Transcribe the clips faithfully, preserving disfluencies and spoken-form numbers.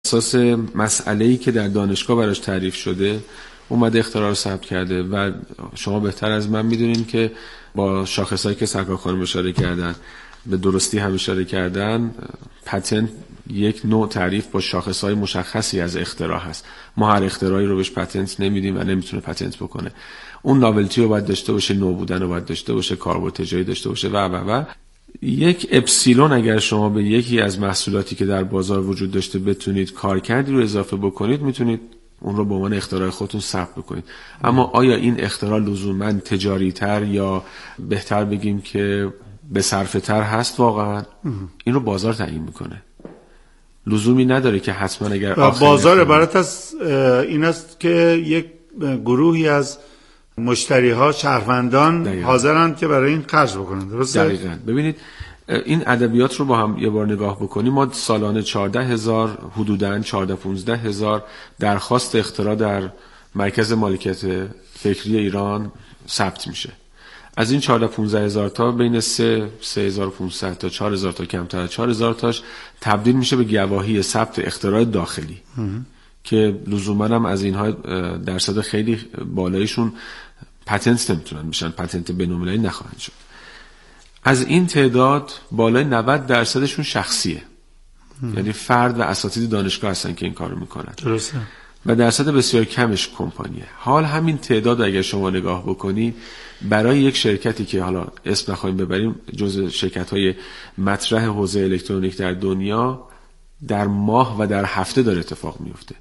اساس مسئله‌ای که در دانشگاه براش تعریف شده اومده اختراع رو ثبت کرده و شما بهتر از من میدونین که با شاخصایی که سرکار خانم اشاره کردن به درستی هم اشاره کردن، پتنت یک نوع تعریف با شاخصهای مشخصی از اختراع هست. ما هر اختراعی رو بهش پتنت نمیدیم و نمیتونه پتنت بکنه. اون ناولتی رو باید داشته باشه، نو بودن رو باید داشته باشه، کاربرد تجاری داشته باشه و و و یک اپسیلون اگر شما به یکی از محصولاتی که در بازار وجود داشته بتونید کارکردی رو اضافه بکنید، میتونید اون رو به عنوان اختراع خودتون ثبت بکنید. اما آیا این اختراع لزوما تجاری تر یا بهتر بگیم که به صرفه تر هست؟ واقعا این رو بازار تعیین میکنه. لزومی نداره که حتما اگر بازار عبارت از این است که یک گروهی از مشتری ها شهروندان حاضرند که برای این خرج بکنن. درسته؟ دقیقاً. ببینید این ادبیات رو با هم یه بار نگاه بکنیم، ما سالانه چهارده هزار حدوداً چهارده پانزده هزار درخواست اختراع در مرکز مالکیت فکری ایران ثبت میشه. از این چهارده پانزده هزار تا بین سه هزار و پانصد تا چهار هزار تا کمتر از چهار هزار تاش تبدیل میشه به گواهی ثبت اختراع داخلی که لزوما هم از اینها درصد خیلی بالایشون پتنت نمیتونن بشن، پتنت بین‌المللی نخواهند شد. از این تعداد بالای نود درصدشون شخصیه، یعنی فرد و اساتید دانشگاه هستن که این کارو میکنن. درسته. و درصد بسیار کمش کمپانیه. حال همین تعداد اگر شما نگاه بکنید برای یک شرکتی که حالا اسم نخواهیم ببریم جز شرکت‌های مطرح حوزه الکترونیک در دنیا، در ماه و در هفته داره اتفاق میفته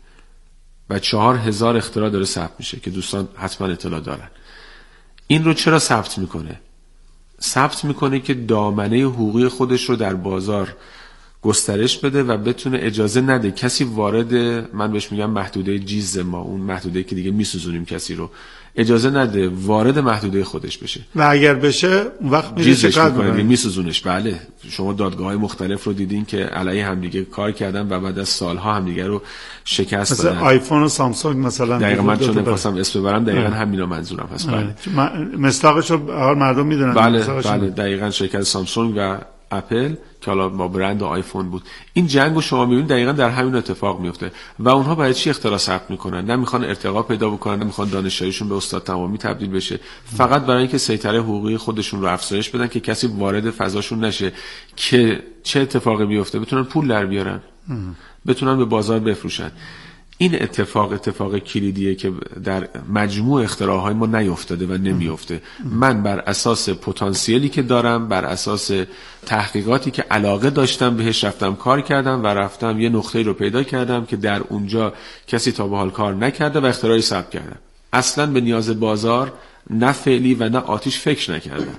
و چهار هزار اختراع داره ثبت میشه که دوستان حتما اطلاع دارن. این رو چرا ثبت میکنه؟ ثبت میکنه که دامنه حقوقی خودش رو در بازار گسترش بده و بتونه اجازه نده کسی وارد، من بهش میگم محدوده جیز ما، اون محدوده که دیگه میسوزونیم کسی رو، اجازه نده وارد محدوده خودش بشه. و اگر بشه اون وقت میره شکایت میکنه، میسوزونش. بله شما دادگاه‌های مختلف رو دیدین که علیه همدیگه کار کردن و بعد از سالها همدیگه رو شکست مثلا دادن. مثلا آیفون و سامسونگ مثلا. دقیقاً من چون نمی‌خواستم اسم ببرم دقیقاً همینا منظورم هست. بله مصداقش رو هر مردم میدونن. بله بله دقیقاً شرکت سامسونگ و اپل که حالا با برند آیفون بود. این جنگو شما میبینید دقیقاً در همین اتفاق میفته و اونها برای چی اختراع ثبت میکنن؟ نمیخوان ارتقا پیدا بکنن، نمیخوان دانشجویشون به استاد تمامی تبدیل بشه، فقط برای اینکه سیطره حقوقی خودشون رو افزایش بدن که کسی وارد فضاشون نشه که چه اتفاقی بیفته، بتونن پول در بیارن، بتونن به بازار بفروشن. این اتفاق اتفاق کلیدیه که در مجموع اختراعهای ما نیفتاده و نمیفته. من بر اساس پتانسیلی که دارم، بر اساس تحقیقاتی که علاقه داشتم بهش رفتم کار کردم و رفتم یه نقطه‌ای رو پیدا کردم که در اونجا کسی تا به حال کار نکرده و اختراعی ثبت کردم. اصلاً به نیاز بازار نه فعلی و نه آتیش فکر نکردم.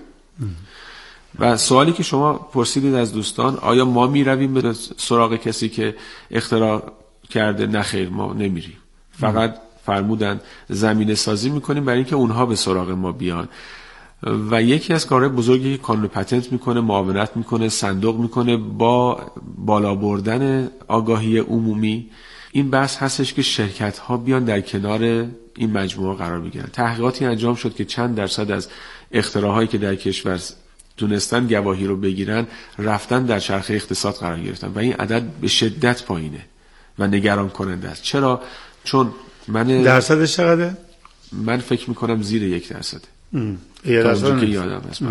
و سوالی که شما پرسیدید از دوستان، آیا ما میرویم به سراغ کسی که اختراع کرده؟ نه خیر، ما نمیریم. فقط فرمودن زمینه سازی میکنیم برای اینکه اونها به سراغ ما بیان. و یکی از کارهای بزرگی که کانون پتنت میکنه، معاونت میکنه، صندوق میکنه با بالا بردن آگاهی عمومی، این بحث هستش که شرکت ها بیان در کنار این مجموعه قرار بگیرن. تحقیقاتی انجام شد که چند درصد از اختراعهایی که در کشور تونستن گواهی رو بگیرن رفتن در چرخه اقتصاد قرار گرفتن و این عدد به شدت پایینه و نگران کننده است. چرا؟ چون من درصدش چقدره؟ من فکر میکنم زیر یک درصده یه درصد که یادم هست.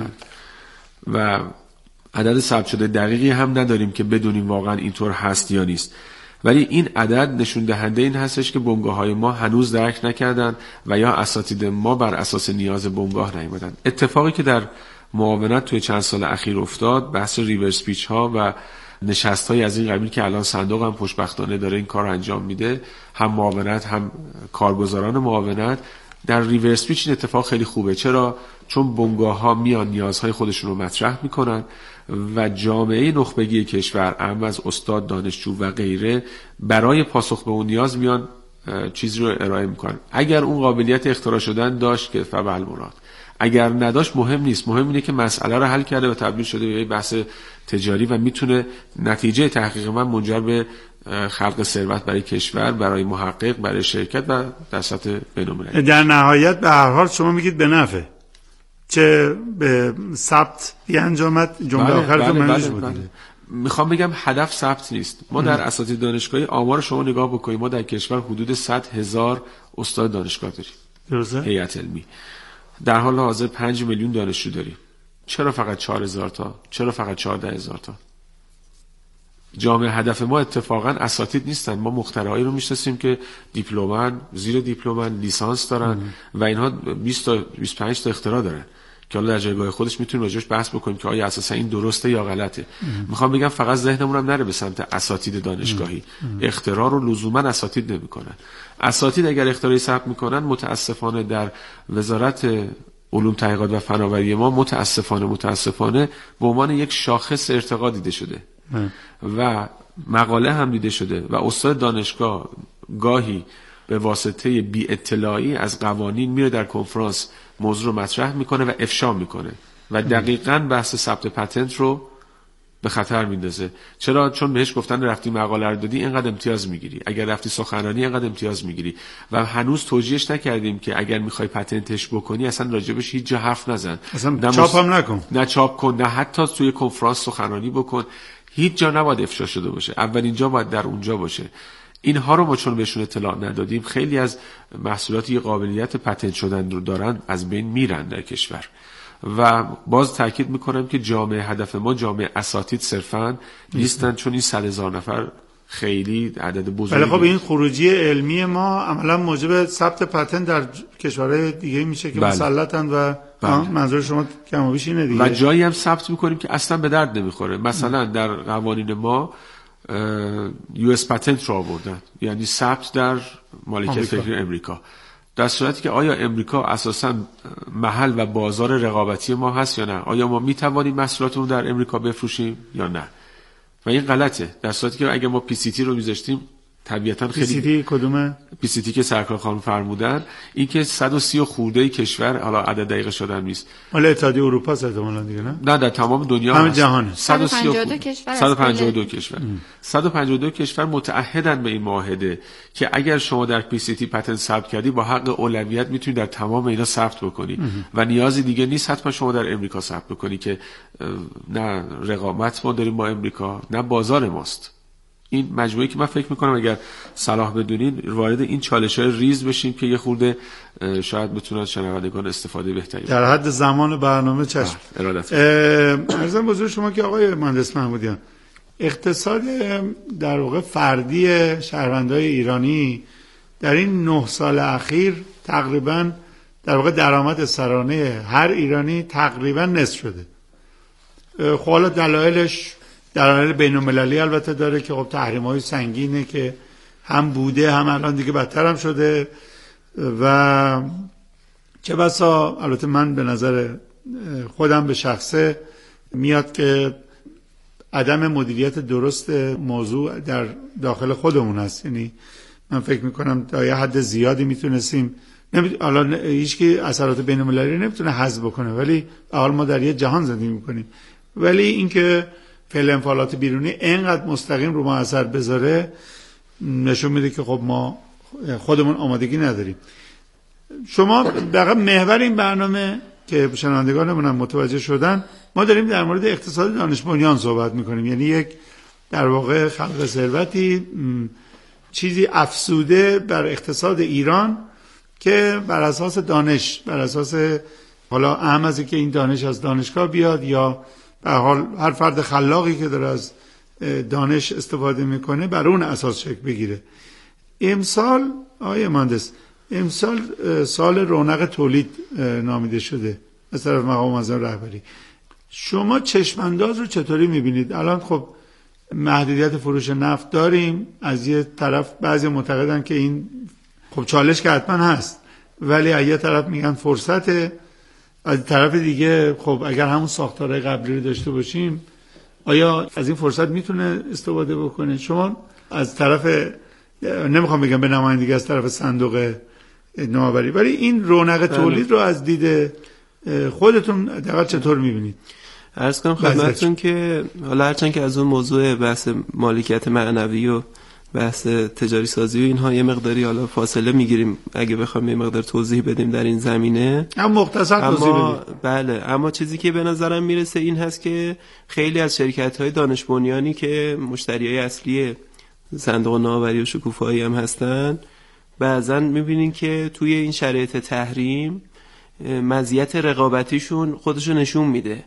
و عدد ثبت شده دقیقی هم نداریم که بدونیم واقعا اینطور هست یا نیست، ولی این عدد نشون دهنده این هستش که بنگاه‌های ما هنوز درک نکردن و یا اساتید ما بر اساس نیاز بنگاه نیامدن. اتفاقی که در معاونت توی چند سال اخیر افتاد، بحث ریورس پیچ ها و نشست های از این قبیل که الان صندوق هم خوشبختانه داره این کار انجام میده، هم معاونت هم کارگزاران معاونت، در ریورس پیچ این اتفاق خیلی خوبه. چرا؟ چون بنگاه ها میان نیازهای خودشون رو مطرح میکنن و جامعه نخبگی کشور، اهم از استاد، دانشجو و غیره، برای پاسخ به اون نیاز میان چیزی رو ارائه میکنن. اگر اون قابلیت اختراع شدن داشت که فبال مراد، اگر نداشت مهم نیست، مهم اینه که مسئله رو حل کرده و تبدیل شده به بحث تجاری و میتونه نتیجه تحقیق من منجر به خلق ثروت برای کشور، برای محقق، برای شرکت و در سطح بین‌المللی. در نهایت به هر حال شما میگید به نفع، چه به ثبت بیانجامد جمله آخر تو منش بود. میخوام بگم هدف ثبت نیست. ما در اساتید دانشگاهی آمار شما نگاه بکنید، ما در کشور حدود صد هزار استاد دانشگاه داریم، درسته؟ هیئت علمی. در حال حاضر پنج میلیون دانشجو داریم. چرا فقط چهار هزار تا؟ چرا فقط چهارده هزار تا؟ جامعه هدف ما اتفاقا اساتید نیستن. ما مخترعایی رو میشناسیم که دیپلمن، زیر دیپلمن، لیسانس دارن ام. و اینها بیست تا بیست و پنج تا اختراع دارن که حالا در جایگاه خودش میتونیم راجعش بحث بکنیم که آیا اساسا این درسته یا غلطه. ام. میخوام بگم فقط ذهنمون هم نره به سمت اساتید دانشگاهی. ام. اختراع رو لزوما اساتید نمیکنن. اساتید اگر اختراعی ثبت میکنن، متاسفانه در وزارت علوم تحقیقات و فناوری ما متاسفانه متاسفانه به عنوان یک شاخص ارتقا دیده شده ام. و مقاله هم دیده شده و استاد دانشگاه گاهی به واسطه بی اطلاعی از قوانین میره در کنفرانس موضوع رو مطرح میکنه و افشا میکنه و دقیقاً بحث ثبت پتنت رو به خطر میندازه. چرا؟ چون بهش گفتن رفتی مقاله رو دادی اینقدر امتیاز میگیری، اگر رفتی سخنرانی اینقدر امتیاز میگیری و هنوز توجیهش نکردیم که اگر میخوای پتنتش بکنی اصلا راجبش هیچ جا حرف نزن، اصلا چاپ هم نکن، نه چاپ کن، نه حتی توی کنفرانس سخنرانی بکن. هیچ جا نباید افشا شده باشه، اولین جا باید در اونجا باشه. اینها رو ما چون بهشون اطلاع ندادیم، خیلی از محصولاتی که قابلیت پتنت شدن رو دارن از بین میرن در کشور. و باز تاکید میکنم که جامعه هدف ما جامعه اساتید صرفاً نیستن، چون این صد هزار نفر خیلی عدد بزرگی. ولی خب این خروجی علمی ما عملا موجب ثبت پتنت در کشورهای دیگه میشه که مسلطن و منظور شما کم و بیش اینه دیگه. و جایی هم ثبت میکنیم که اصلا به درد نمیخوره. مثلا در قوانین ما یو اس پتنت رو آوردن، یعنی ثبت در مالکیت فکری امریکا، در صورتی که آیا امریکا اساساً محل و بازار رقابتی ما هست یا نه؟ آیا ما میتوانیم محصولاتمون در امریکا بفروشیم یا نه؟ و این غلطه. در صورتی که اگه ما پی سی تی رو میذاشتیم طبیعتاً خیلی پی سی تی کدومه؟ پی سی تی که سرکار خانم فرمودن، این که صد و سی خورده کشور، حالا عدد دقیق شدن نیست، مال اتحادیه اروپا احتمالاً دیگه، نه نه در تمام دنیا همه جهان صد و پنجاه و دو کشور صد و پنجاه و دو کشور صد و پنجاه و دو کشور متعهدن به این معاهده که اگر شما در پی سی تی پتنت ثبت کردی با حق اولویت میتونی در تمام اینا ثبت بکنی ام. و نیازی دیگه نیست حتما شما در امریکا ثبت بکنی که نه رقابت ما داریم با امریکا، نه بازار ماست. این مجموعی که من فکر میکنم اگر صلاح بدونین وارد این چالش‌های ریز بشیم که یه خورده شاید بتونن شنوندگان استفاده بهتری در حد زمان برنامه چشم. عرضم بزرگ شما که آقای مهندس محمودیان، اقتصاد در واقع فردی شهروندای ایرانی در این نه سال اخیر تقریبا در واقع درآمد سرانه هر ایرانی تقریبا نصف شده. خب حالا دلایلش دلایل بین‌المللی البته داره که خب تحریم‌های سنگینه که هم بوده هم الان دیگه بدتر هم شده و چه بسا البته من به نظر خودم به شخصه میاد که عدم مدیریت درست موضوع در داخل خودمون هست. یعنی من فکر میکنم تا یه حد زیادی میتونستیم نمی... الان هیچکی اثرات بین‌المللی نمیتونه حذف بکنه، ولی حال ما در یه جهان زندگی میکنیم، ولی اینکه فعل انفعالات بیرونی اینقدر مستقیم رو ما اثر بذاره نشون میده که خب ما خودمون آمادگی نداریم. شما واقعا محور این برنامه که شنوندگانمون هم متوجه شدن، ما داریم در مورد اقتصاد دانش بنیان صحبت میکنیم، یعنی یک در واقع خلق ثروتی، چیزی افسوده بر اقتصاد ایران که بر اساس دانش، بر اساس حالا اهم از که این دانش از دانشگاه بیاد یا به حال هر فرد خلاقی که داره از دانش استفاده میکنه بر اون اساس شکل بگیره. امسال آقای مهندس، امسال سال رونق تولید نامیده شده از طرف مقام معظم رهبری. شما چشمانداز رو چطوری میبینید؟ الان خب محدودیت فروش نفت داریم، از یه طرف بعضی معتقدن که این خب چالش که حتما هست، ولی از یه طرف میگن فرصته، از طرف دیگه خب اگر همون ساختارهای قبلی رو داشته باشیم آیا از این فرصت میتونه استفاده بکنه؟ شما از طرف، نمیخوام بگم به نمایندگی از طرف صندوق نوآوری، ولی این رونق تولید رو از دید خودتون دقیقاً چطور میبینید؟ عرض کنم خدمتتون که حالا هرچند که از اون موضوع بحث مالکیت معنوی و بحث تجاری سازی و اینها یه مقداری حالا فاصله میگیریم اگه بخوام یه مقدار توضیح بدیم در این زمینه. اما مختصر توضیح بدیم. بله، اما چیزی که به نظرم میرسه این هست که خیلی از شرکت‌های دانش بنیانی که مشتریای اصلی صندوق نوآوری و شکوفایی هم هستن، بعضن میبینین که توی این شرایط تحریم مزیت رقابتیشون خودشو نشون میده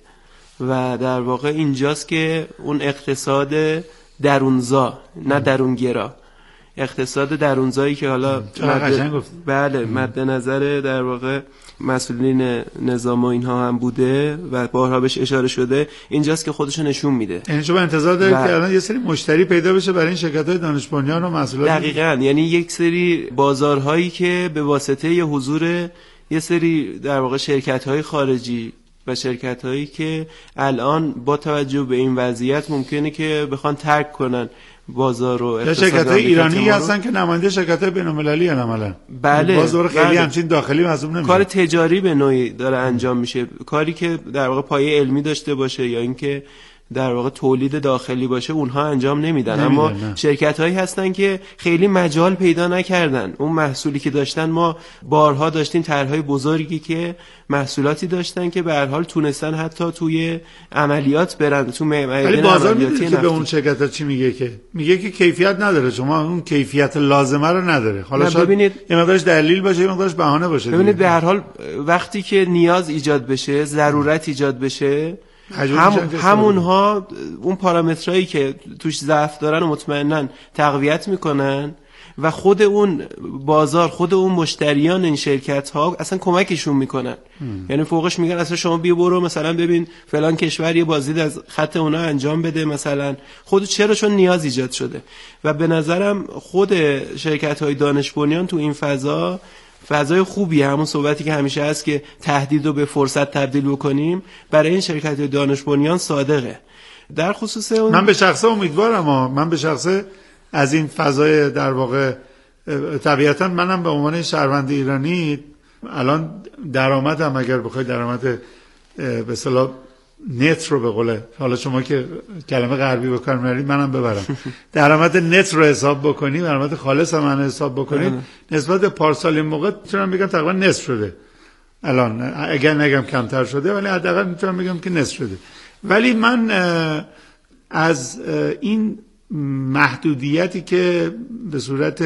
و در واقع اینجاست که اون اقتصاد درونزا نه درونگرا، اقتصاد درونزایی که حالا مد... بله مد نظر در واقع مسئولین نظام و اینها هم بوده و بارها بهش اشاره شده، اینجاست که خودشو نشون میده. یعنی شما انتظار دارید و... که الان یه سری مشتری پیدا بشه برای این شرکت‌های دانش بنیان و مسئولین؟ دقیقاً، یعنی یک سری بازارهایی که به واسطه ی حضور یه سری در واقع شرکت‌های خارجی و شرکت‌هایی که الان با توجه به این وضعیت ممکنه که بخوان ترک کنن بازار و اقتصاد. شرکت‌های ایرانی هستن که نماینده شرکت‌های بین‌المللی ان عملاً. بله. بازار خیلی بله. همچین داخلی محسوب نمیشه. کار تجاری به نوعی داره انجام میشه، کاری که در واقع پایه علمی داشته باشه یا اینکه در واقع تولید داخلی باشه اونها انجام نمیدن, نمیدن اما شرکت هایی هستن که خیلی مجال پیدا نکردن. اون محصولی که داشتن، ما بارها داشتیم طرحهای بزرگی که محصولاتی داشتن که به هر حال تونستن حتی توی عملیات برن تو میدان عملیاتی نفتی. به اون شرکت ها چی میگه؟ که میگه که کیفیت نداره، شما اون کیفیت لازمه رو نداره. حالا شاید ببینید یه مقدارش دلیل باشه، یه مقدارش بهانه باشه. ببینید به هر حال وقتی که نیاز ایجاد بشه، ضرورت ایجاد بشه، هم همونها اون پارامترایی که توش ضعف دارن و مطمئناً تقویت میکنن و خود اون بازار، خود اون مشتریان این شرکت ها اصلا کمکشون میکنن. یعنی فوقش میگن اصلا شما بیا برو مثلا ببین فلان کشور یه بازدید از خط اونا انجام بده مثلا، خود چرا؟ چون نیاز ایجاد شده. و به نظرم خود شرکت های دانش بنیان تو این فضا فضای خوبیه، همون صحبتی که همیشه هست که تهدید رو به فرصت تبدیل بکنیم، برای این شرکت دانش بنیان صادقه. در خصوص اون من به شخصه امیدوارم ها. من به شخصه از این فضای در واقع طبیعتا منم به عنوان شهروند ایرانی الان درآمدم، اگر بخوای درآمد به اصطلاح نت رو به قوله، حالا شما که کلمه غربی به کار می‌برید منم ببرم، درآمد نت رو حساب بکنی، درآمد خالص هم حساب بکنید، نسبت به پارسال این موقع میتونم بگم تقریبا نصف شده. الان اگر نگم کمتر شده ولی حداقل میتونم بگم که نصف شده. ولی من از این محدودیتی که به صورت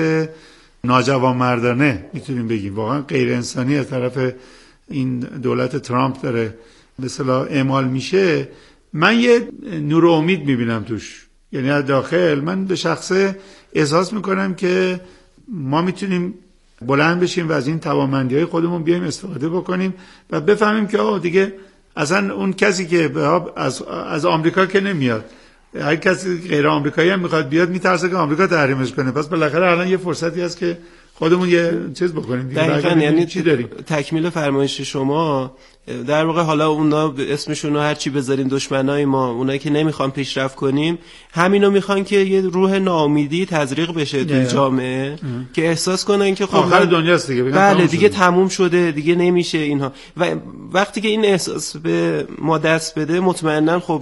ناجوانمردانه میتونیم بگیم واقعا غیر انسانی از طرف این دولت ترامپ داره به اصطلاح اعمال میشه، من یه نور امید میبینم توش. یعنی از داخل من به شخصه احساس میکنم که ما میتونیم بلند بشیم و از این توانمندی‌های خودمون بیایم استفاده بکنیم و بفهمیم که آه دیگه اصلا اون کسی که از از آمریکا که نمیاد، هر کسی غیر آمریکایی هم میخواد بیاد میترسه که آمریکا تحریمش کنه. پس بالاخره الان یه فرصتی هست که خودمون یه چیز بکنیم دیگه. دقیقاً، یعنی چی داریم؟ تکمیل فرمایش شما در واقع، حالا اونا اسمشون رو هر چی بذارین دشمنای ما، اونایی که نمیخوان پیشرفت کنیم، همینو میخوان که یه روح ناامیدی تزریق بشه تو جامعه اه. که احساس کنن که خب آخر دنیاست دیگه، بله دیگه تموم شده، دیگه نمیشه اینها. و وقتی که این احساس به ما دست بده، مطمئنا خب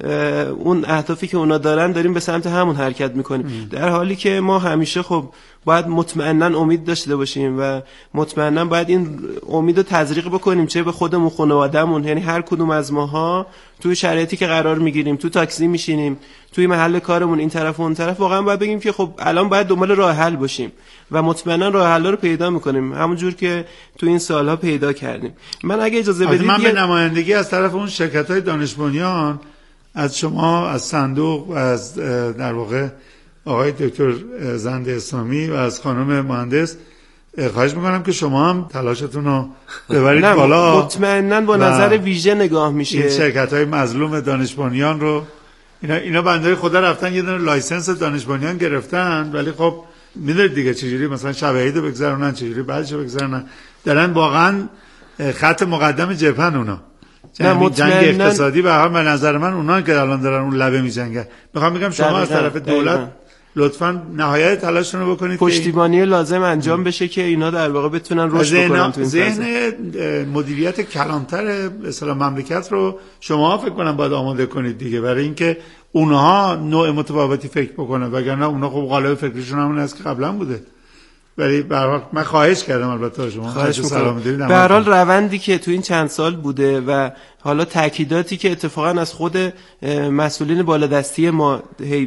اون اهدافی که اونا دارن داریم به سمت همون حرکت میکنیم. ام. در حالی که ما همیشه خب باید مطمئنا امید داشته باشیم و مطمئنا باید این امید رو تزریق بکنیم، چه به خودمون، خانواده‌مون، یعنی هر کدوم از ماها توی شرایطی که قرار میگیریم، تو تاکسی میشینیم، توی محل کارمون، این طرف و اون طرف، واقعا باید بگیم که خب الان باید دنبال راه حل باشیم و مطمئنا راه حل رو پیدا میکنیم، همونجور که تو این سالها پیدا کردیم. من اگه اجازه بدید من به نمایندگی از طرف اون شرکت‌های دانش بنیان، از شما، از صندوق و از در واقع آقای دکتر زند اسلامی و از خانم مهندس خواهش میکنم که شما هم تلاشتون رو ببرید بالا. مطمئناً با نظر ویژه نگاه میشه. این شرکت‌های مظلوم دانش بنیان رو، اینا اینا بنده خدا رفتن یه دونه لایسنس دانش بنیان گرفتن، ولی خب میدونید دیگه چجوری مثلا شب عید رو بگذرونن، چجوری بعدش رو بگذرونن، دارن واقعا خط مقدم جبهن اونا. جنگ, جنگ اقتصادی به هر به نظر من اونا که الان دارن اون لبه می‌جنگن. میخوام بگم شما از طرف دولت لطفاً نهایت تلاشتون رو بکنید پشتیبانی که لازم انجام م. بشه که اینا در واقع بتونن رشد بکنن تو این ذهن مدیریت کلانتر به اصطلاح مملکت رو شما فکر کنم باید آماده کنید دیگه، برای اینکه اونها نوع متفاوتی فکر بکنن، وگرنه اونها خب قالب فکریشون همون است که قبلا بوده. ولی به هر حال من خواهش کردم البته شما خواهش می‌کنم. به هر حال روندی که تو این چند سال بوده و حالا تاکیداتی که اتفاقا از خود مسئولین بالادستی ما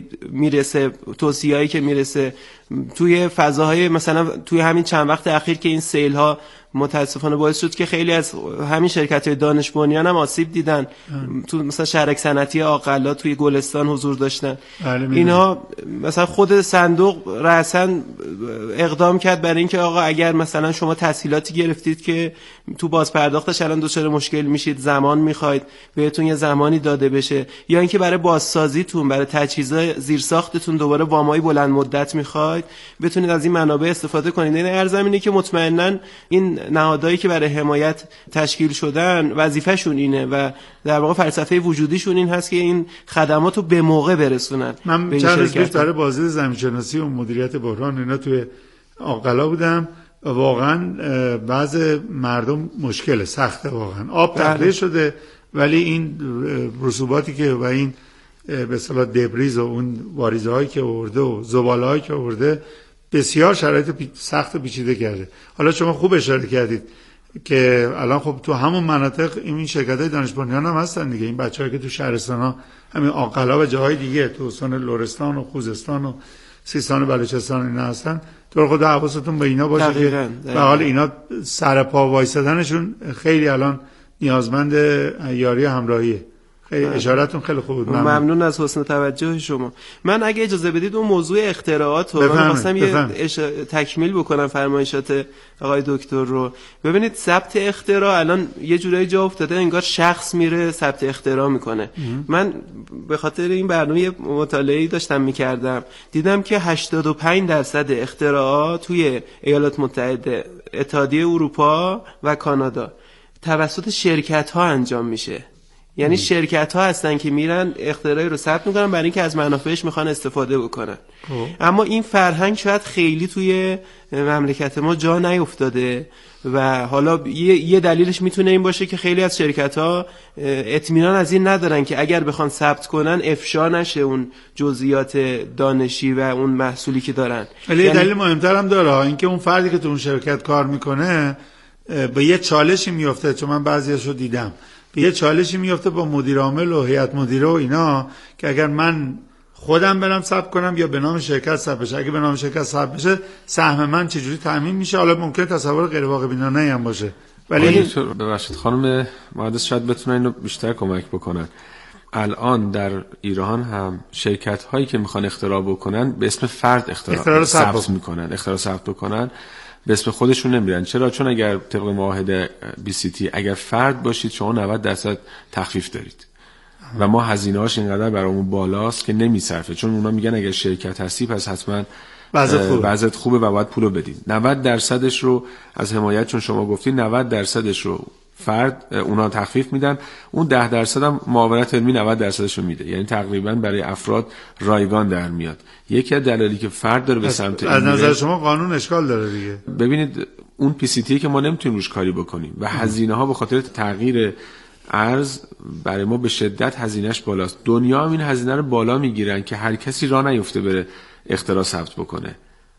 میرسه، توصیه‌ای که میرسه توی فضاهای مثلا توی همین چند وقت اخیر که این سیل‌ها متاسفانه باعث شد که خیلی از همین شرکت‌های دانش بنیان هم آسیب دیدن. تو مثلا شهرک صنعتی عاقلا توی گلستان حضور داشتن. اینا مثلا خود صندوق رأساً اقدام کرد برای اینکه آقا اگر مثلا شما تسهیلاتی گرفتید که تو بازپرداختش الان دچار مشکل میشید، زمان میخواید، بهتون یه زمانی داده بشه، یا اینکه برای بازسازیتون، برای تجهیزات زیرساختتون دوباره وامای بلند مدت میخواید، بتونید از این منابع استفاده کنید. این ارزم اینه که مطمئناً این نهادهایی که برای حمایت تشکیل شدن وظیفه‌شون اینه و در واقع فلسفه وجودیشون این هست که این خدماتو به موقع برسونن. من چند روز پیش برای بازدید زمین‌شناسی و مدیریت بحران اینا توی عاقلا بودم و واقعا بعض مردم مشکل سخته، واقعا آب تخلیه شده ولی این رسوباتی که و این به اصطلاح دبریز و اون واریزه‌هایی که آورده و زباله‌هایی که آورده بسیار شرایط سخت و پیچیده کرده. حالا شما خوب اشاره کردید که الان خب تو همون مناطق این شرکت‌های دانش بنیان هم هستن دیگه، این بچه‌ها که تو شهرستان‌ها همین عاقلا و جاهای دیگه تو استان لرستان و خوزستان و سیستان و بلوچستان اینا هستن. تو خود حواستون به اینا باشه دقیقاً، که دقیقاً. به حال اینا سر پا وایسادنشون خیلی الان نیازمند یاری همراهیه. خیلی اشارتون خیلی خوب بود. ممنون. ممنون از حسن توجه شما. من اگه اجازه بدید اون موضوع اختراعات رو من خواستم یه اش... تکمیل بکنم فرمایشات آقای دکتر رو. ببینید ثبت اختراع الان یه جورایی جا افتاده انگار شخص میره ثبت اختراع میکنه. من به خاطر این برنامه مطالعه‌ای داشتم میکردم، دیدم که هشتاد و پنج درصد اختراعات توی ایالات متحده، اتحادیه اروپا و کانادا توسط شرکت‌ها انجام میشه. یعنی شرکت ها هستن که میرن اختراعی رو ثبت میکنن برای اینکه از منافعش میخوان استفاده بکنن. اوه. اما این فرهنگ شاید خیلی توی مملکت ما جا نیفتاده و حالا یه, یه دلیلش میتونه این باشه که خیلی از شرکت ها اطمینان از این ندارن که اگر بخوان ثبت کنن افشا نشه اون جزئیات دانشی و اون محصولی که دارن. ولی یعنی دلیل مهمتر هم داره، اینکه اون فردی که تو اون شرکت کار میکنه به یه چالشی میفته، چون من بعضیاشو دیدم، یه چالشی میفته با مدیر عامل و هیئت مدیره و اینا که اگر من خودم برم ثبت کنم یا به نام شرکت ثبت بشه، اگه به نام شرکت ثبت بشه سهم من چجوری تامین میشه؟ حالا ممکنه تصور غیر واقع بینانه هم باشه، ولی ببخشید خانم مهندس شاید بتونن اینو بیشتر کمک بکنن. الان در ایران هم شرکت هایی که میخوان اختراع بکنن به اسم فرد اختراع, اختراع ثبت میکنن، اختراع ثبت بکنن، به اسم خودشون نمیرن. چرا؟ چون اگر طبق معاهده بی سی تی اگر فرد باشید شما نود درصد تخفیف دارید و ما هزینه‌اش اینقدر برامون بالاست که نمیصرفه، چون اونا میگن اگر شرکت هستی پس حتما وضعیت خوبه و باید پولو بدین. نود درصدش رو از حمایت، چون شما گفتین نود درصدش رو فرد اونا تخفیف میدن، اون ده درصد هم معاونت علمی نود درصدش رو میده، یعنی تقریبا برای افراد رایگان در میاد. یکی از دلایلی که فرد داره به سمت از نظر شما قانون اشکال داره دیگه. ببینید اون پی سی تی که ما نمیتونیم روش کاری بکنیم و هزینه ها به خاطر تغییر ارز برای ما به شدت هزینهش بالاست. دنیا هم این هزینه رو بالا میگیرن که هر کسی راه نیفته بره اختراع ثبت بکنه،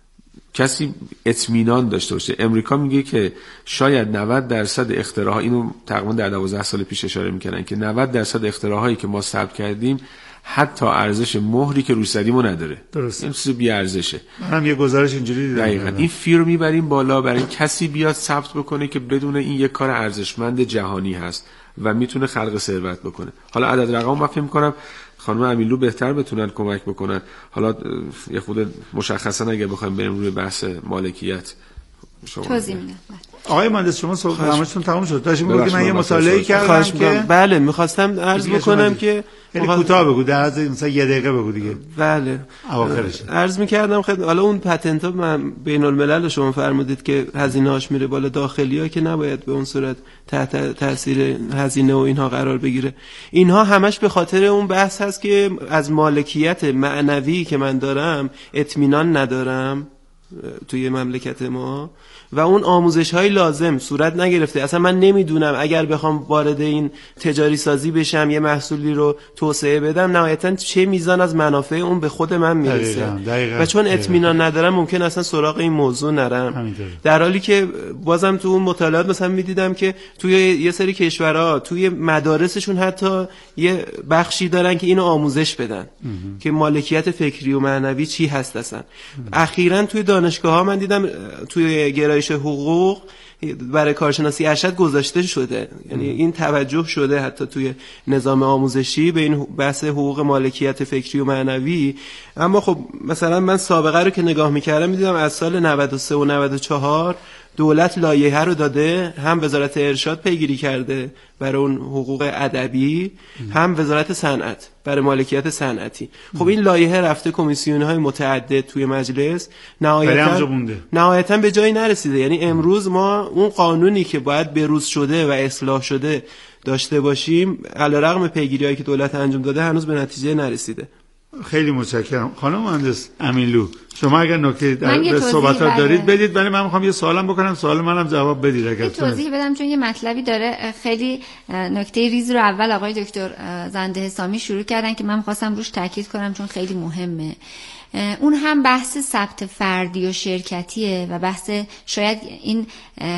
کسی اطمینان داشته باشه. امریکا میگه که شاید نود درصد اختراعات، اینو تقریبا در دوازده سال پیش اشاره میکنن که نود درصد اختراعاتی که ما ثبت کردیم حتی ارزش مهری که روش زدیمو نداره. درست. این چیز بی ارزشه. منم یه گزارش اینجوری دیدم. دقیقاً. این فی رو میبریم بالا برای این کسی بیاد ثبت بکنه که بدون این یک کار ارزشمند جهانی هست و میتونه خلق ثروت بکنه. حالا عدد رقم من فکر می‌کنم خانم امیلو بهتر بتونن کمک بکنن. حالا یه خود مشخصا اگه بخوایم بریم روی بحث مالکیت توضیح میدم. آقای مهندس شما صحبتتون تمام شد. داشتم میگم من یه مطالعه کردم که بله می‌خواستم عرض بکنم که خیلی کوتاه بگو، در از مثلا یه دقیقه بگو دیگه. بله اواخرش عرض می‌کردم خدمت حالا اون پتنت ها من بین الملل شما فرمودید که هزینه‌اش میره بالا، داخلی‌ها که نباید به اون صورت تحت تاثیر هزینه و اینها قرار بگیره. اینها همش به خاطر اون بحث هست که از مالکیت معنوی که من دارم اطمینان ندارم توی مملکت ما و اون آموزش های لازم صورت نگرفته. اصلا من نمیدونم اگر بخوام وارد این تجاری سازی بشم یه محصولی رو توسعه بدم نهایتاً چه میزان از منافع اون به خود من میرسه. دقیقاً، دقیقاً، و چون اطمینان ندارم ممکن اصلا سراغ این موضوع نرم. همینطوره. در حالی که بازم تو اون مطالعات مثلا میدیدم که توی یه سری کشورها توی مدارسشون حتی یه بخشی دارن که اینو آموزش بدن امه. که مالکیت فکری و معنوی چی هست اصلا. اخیراً توی دانشگاه‌ها من دیدم توی گرایش حقوق برای کارشناسی ارشد گذاشته شده، یعنی این توجه شده حتی توی نظام آموزشی به این بحث حقوق مالکیت فکری و معنوی. اما خب مثلا من سابقه رو که نگاه میکردم میدیدم از سال نود و سه و نود و چهار دولت لایحه رو داده، هم وزارت ارشاد پیگیری کرده برای اون حقوق ادبی، هم وزارت صنعت برای مالکیت صنعتی. خب این لایحه رفته کمیسیون‌های متعدد توی مجلس، نهایتاً نهایتاً به جایی نرسیده. یعنی امروز ما اون قانونی که باید بروز شده و اصلاح شده داشته باشیم علیرغم پیگیری‌هایی که دولت انجام داده هنوز به نتیجه نرسیده. خیلی متشکرم. خانم مهندس امینلو شما اگر نکته در صحبتات دارید بدید، ولی من میخوام یه سوالم بکنم، سوال منم جواب بدید اگر توضیح بدم چون یه مطلبی داره. خیلی نکته ریز رو اول آقای دکتر زنده حسامی شروع کردن که من خواستم روش تاکید کنم چون خیلی مهمه. اون هم بحث ثبت فردی و شرکتیه و بحث شاید این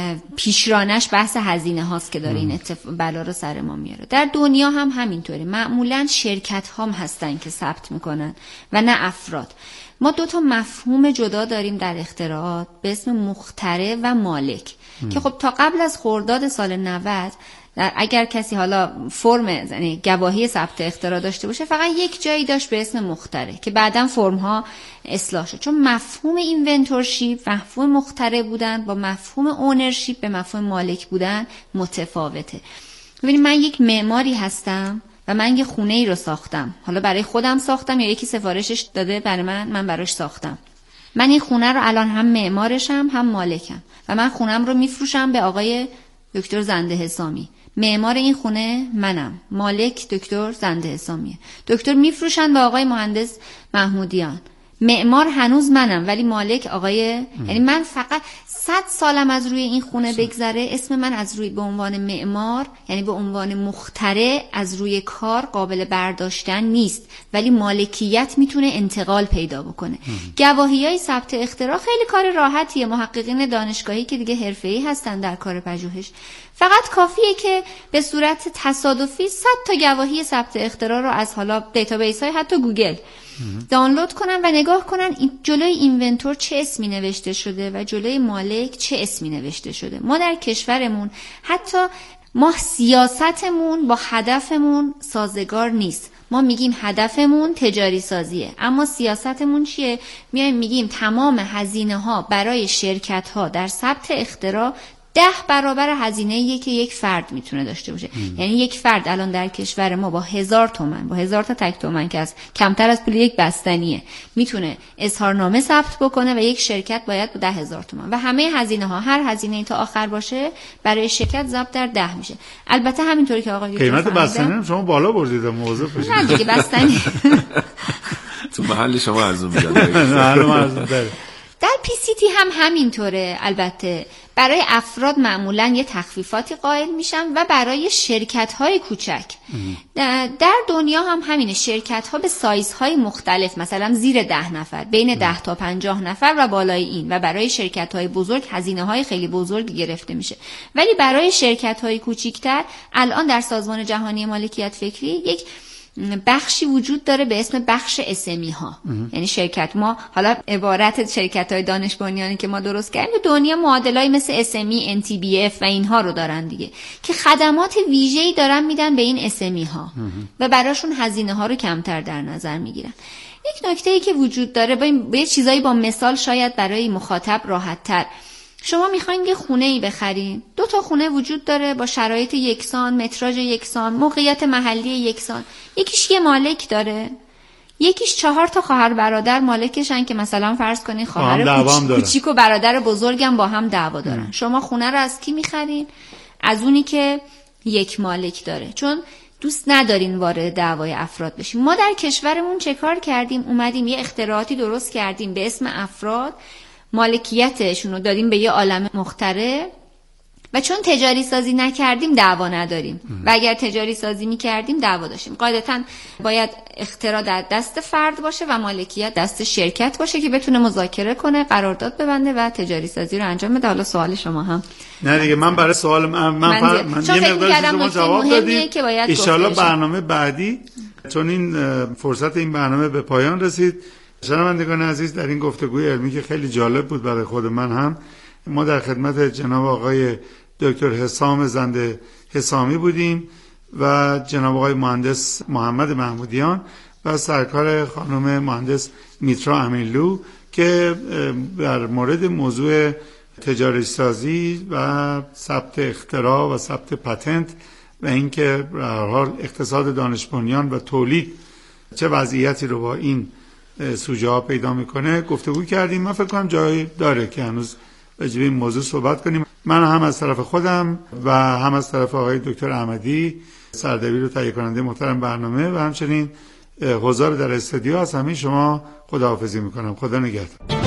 پیشرانش بحث هزینه هاست که داره این اتفاق بلا رو سر ما میاره. در دنیا هم همینطوره، معمولا شرکت هم هستن که ثبت میکنن و نه افراد. ما دو تا مفهوم جدا داریم در اختراعات به اسم مخترع و مالک ام. که خب تا قبل از خرداد سال نود اگر کسی حالا فرم یعنی گواهی ثبت اختراع داشته باشه فقط یک جایی داشت به اسم مخترع که بعداً فرم ها اصلاح شد، چون مفهوم اینونتورشیپ، مفهوم مخترع بودن با مفهوم اونرشیپ به مفهوم مالک بودن متفاوته. ببینید من یک معماری هستم و من یه خونه ای رو ساختم، حالا برای خودم ساختم یا یکی سفارشش داده برای من من براش ساختم. من این خونه رو الان هم معمارشم هم مالکم و من خونم رو میفروشم به آقای دکتر زنده حسامی. معمار این خونه منم، مالک دکتر زنده حسامیه. دکتر میفروشن به آقای مهندس محمودیان. معمار هنوز منم ولی مالک آقای ام. یعنی من فقط صد سالم از روی این خونه بگذره اسم من از روی به عنوان معمار یعنی به عنوان مخترع از روی کار قابل برداشتن نیست، ولی مالکیت میتونه انتقال پیدا بکنه. گواهیای ثبت اختراع خیلی کار راحتیه. محققین دانشگاهی که دیگه حرفه‌ای هستن در کار پژوهش فقط کافیه که به صورت تصادفی صد تا گواهی ثبت اختراع رو از حالا دیتابیس های حتی گوگل دانلود کنن و نگاه کنن این جلوی اینونتور چه اسمی نوشته شده و جلوی مالک چه اسمی نوشته شده. ما در کشورمون حتی ما سیاستمون با هدفمون سازگار نیست. ما میگیم هدفمون تجاری سازیه اما سیاستمون چیه؟ میایم میگیم تمام هزینه ها برای شرکت ها در ثبت اختراع ده برابر هزینه‌ایه که یک فرد میتونه داشته باشه. ام. یعنی یک فرد الان در کشور ما با هزار تومن با هزار تا تک تومن که از کمتر از پول یک بستنیه میتونه اظهارنامه ثبت بکنه و یک شرکت باید با ده هزار تومن و همه هزینه ها هر هزینه‌ای تا آخر باشه برای شرکت ضرب در ده میشه. البته همینطوری که آقای قیمت بستنی هم شما بالا بردید موضوع بشه. نه دیگه بستنی تو محل شما ارزون میاد. در پی سی تی هم همینطوره. البته برای افراد معمولا یه تخفیفاتی قائل میشن و برای شرکت‌های کوچک در دنیا هم همینه. شرکت‌ها به سایزهای مختلف مثلا زیر ده نفر، بین ده تا پنجاه نفر و بالای این، و برای شرکت‌های بزرگ هزینه‌های خیلی بزرگی گرفته میشه. ولی برای شرکت‌های کوچیک‌تر الان در سازمان جهانی مالکیت فکری یک بخشی وجود داره به اسم بخش اسمی ها. یعنی شرکت ما حالا عبارت شرکت های دانش بنیانی که ما درست کردیم دنیا معادلای مثل اسمی، ان تی بی اف و اینها رو دارن دیگه که خدمات ویژه‌ای دارن میدن به این اسمی ها و براشون هزینه ها رو کمتر در نظر میگیرن. یک نکته ای که وجود داره با, این با یه چیزایی با مثال شاید برای مخاطب راحت تر شما میخواین یه خونه ای بخرین، دو تا خونه وجود داره با شرایط یکسان، متراژ یکسان، موقعیت محلی یکسان. یکیش یه مالک داره، یکیش چهار تا خواهر برادر مالکشن که مثلا فرض کنین خواهر کوچیک و برادر بزرگم با هم دعوا دارن. ام. شما خونه رو از کی میخرین؟ از اونی که یک مالک داره، چون دوست ندارین وارد دعوای افراد بشیم. ما در کشورمون چه کار کردیم؟ اومدیم یه اختراعاتی درست کردیم به اسم افراد، مالکیتشون رو دادیم به یه عالم مخترع و چون تجاری سازی نکردیم دعوا نداریم ام. و اگر تجاری سازی میکردیم دعوا داشتیم. قاعدتاً باید اختراع در دست فرد باشه و مالکیت دست شرکت باشه که بتونه مذاکره کنه، قرارداد ببنده و تجاری سازی رو انجام بده. حالا سوال شما هم نه دیگه، من برای سوال من, من, فر... من یه مقدار شما جواب دادید. ان شاءالله برنامه بعدی، چون این فرصت این برنامه به پایان رسید، شنوندگان عزیز، در این گفتگوی علمی که خیلی جالب بود برای خود من هم، ما در خدمت جناب آقای دکتر حسام زنده حسامی بودیم و جناب آقای مهندس محمد محمودیان و سرکار خانم مهندس میترا امینلو که در مورد موضوع تجاری سازی و ثبت اختراع و ثبت پتنت و اینکه به هر حال اقتصاد دانش بنیان و تولید چه وضعیتی رو با این سوژه ها پیدا میکنه گفتگو کردیم. من فکر کنم جایی داره که هنوز راجع به این موضوع صحبت کنیم. من هم از طرف خودم و هم از طرف آقای دکتر احمدی سردبیر و تهیه کننده محترم برنامه و همچنین حضار در استودیو از همین شما خداحافظی میکنم. خدا نگهدار.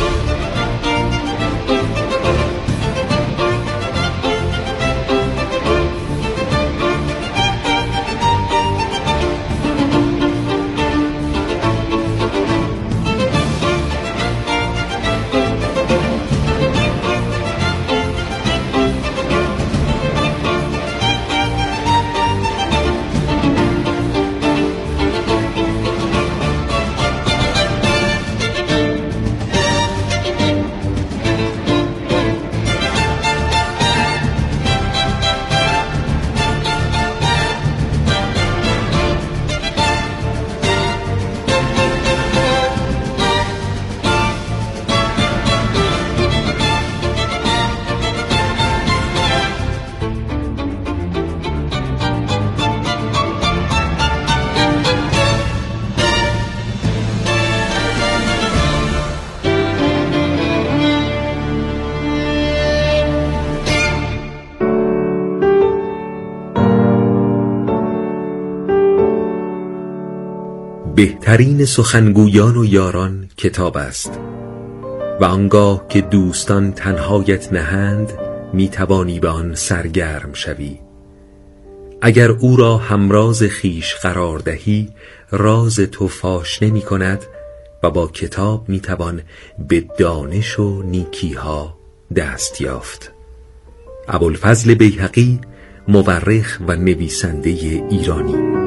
بهترین سخنگویان و یاران کتاب است و آنگاه که دوستان تنهایت نهند می توانی به آن سرگرم شوی. اگر او را همراز خیش قرار دهی راز تو فاش نمی کند و با کتاب می توان به دانش و نیکی ها دست یافت. ابوالفضل بیهقی، مورخ و نویسنده ایرانی.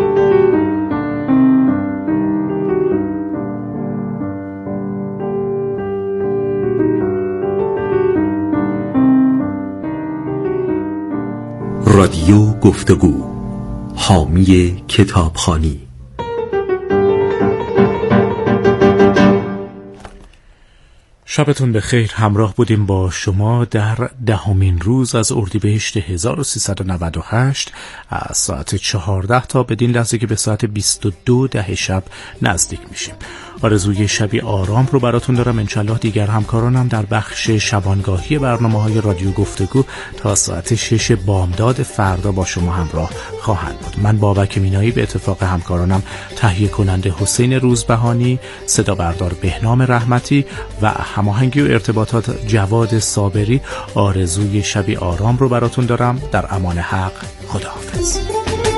رادیو گفتگو، حامی کتابخوانی. شبتون بخیر. همراه بودیم با شما در دهمین روز از اردیبهشت هزار و سیصد و نود و هشت از ساعت چهارده تا بدین لحظه که به ساعت بیست و دو ده شب نزدیک میشیم. آرزوی شبی آرام رو براتون دارم. انشالله دیگر همکارانم در بخش شبانگاهی برنامه‌های رادیو گفتگو تا ساعت شش بامداد فردا با شما همراه خواهند بود. من بابک مینایی به اتفاق همکارانم تهیه کننده حسین روزبهانی، صدا بردار بهنام رحمتی و هماهنگی و ارتباطات جواد صابری آرزوی شبی آرام رو براتون دارم. در امان حق، خداحافظ.